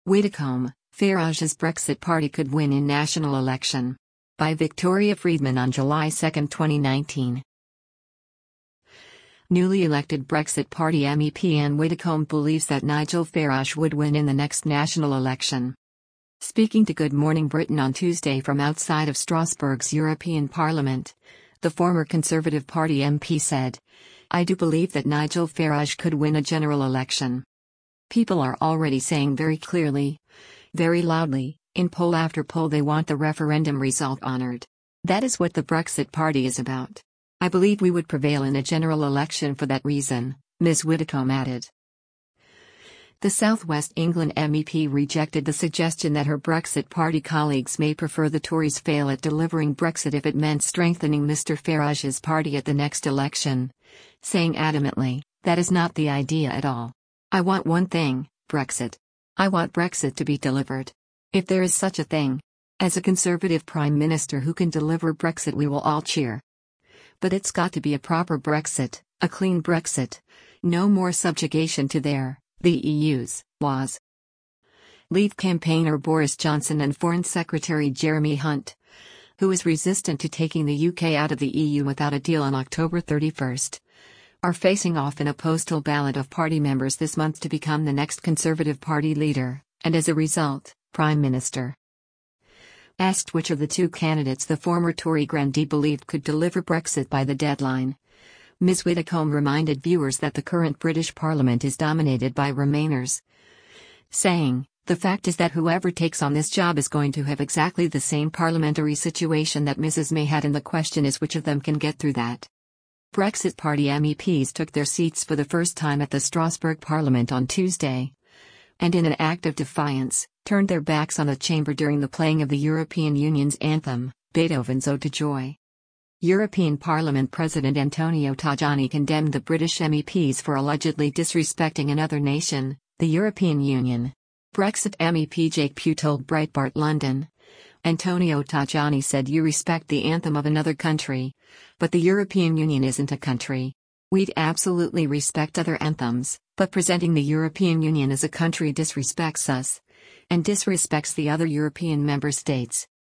Widdecombe, Farage's Brexit Party could win in national election. By Victoria Friedman on July 2, 2019. Newly elected Brexit Party MEP Anne Widdecombe believes that Nigel Farage would win in the next national election. Speaking to Good Morning Britain on Tuesday from outside of Strasbourg's European Parliament, the former Conservative Party MP said, "I do believe that Nigel Farage could win a general election. People are already saying very clearly, very loudly, in poll after poll they want the referendum result honoured. That is what the Brexit Party is about. I believe we would prevail in a general election for that reason," Ms. Widdecombe added. The South West England MEP rejected the suggestion that her Brexit Party colleagues may prefer the Tories fail at delivering Brexit if it meant strengthening Mr. Farage's party at the next election, saying adamantly, "That is not the idea at all. I want one thing, Brexit. I want Brexit to be delivered. If there is such a thing as a Conservative Prime Minister who can deliver Brexit, we will all cheer. But it's got to be a proper Brexit, a clean Brexit. No more subjugation to the EU's laws." Leave campaigner Boris Johnson and Foreign Secretary Jeremy Hunt, who is resistant to taking the UK out of the EU without a deal on October 31, are facing off in a postal ballot of party members this month to become the next Conservative Party leader, and as a result, Prime Minister. Asked which of the two candidates the former Tory grandee believed could deliver Brexit by the deadline, Ms. Widdecombe reminded viewers that the current British Parliament is dominated by Remainers, saying, "The fact is that whoever takes on this job is going to have exactly the same parliamentary situation that Mrs. May had, and the question is which of them can get through that." Brexit Party MEPs took their seats for the first time at the Strasbourg Parliament on Tuesday, and in an act of defiance, turned their backs on the chamber during the playing of the European Union's anthem, Beethoven's Ode to Joy. European Parliament President Antonio Tajani condemned the British MEPs for allegedly disrespecting another nation, the European Union. Brexit MEP Jake Pugh told Breitbart London, Antonio Tajani said, "You respect the anthem of another country, but the European Union isn't a country. We'd absolutely respect other anthems, but presenting the European Union as a country disrespects us, and disrespects the other European member states."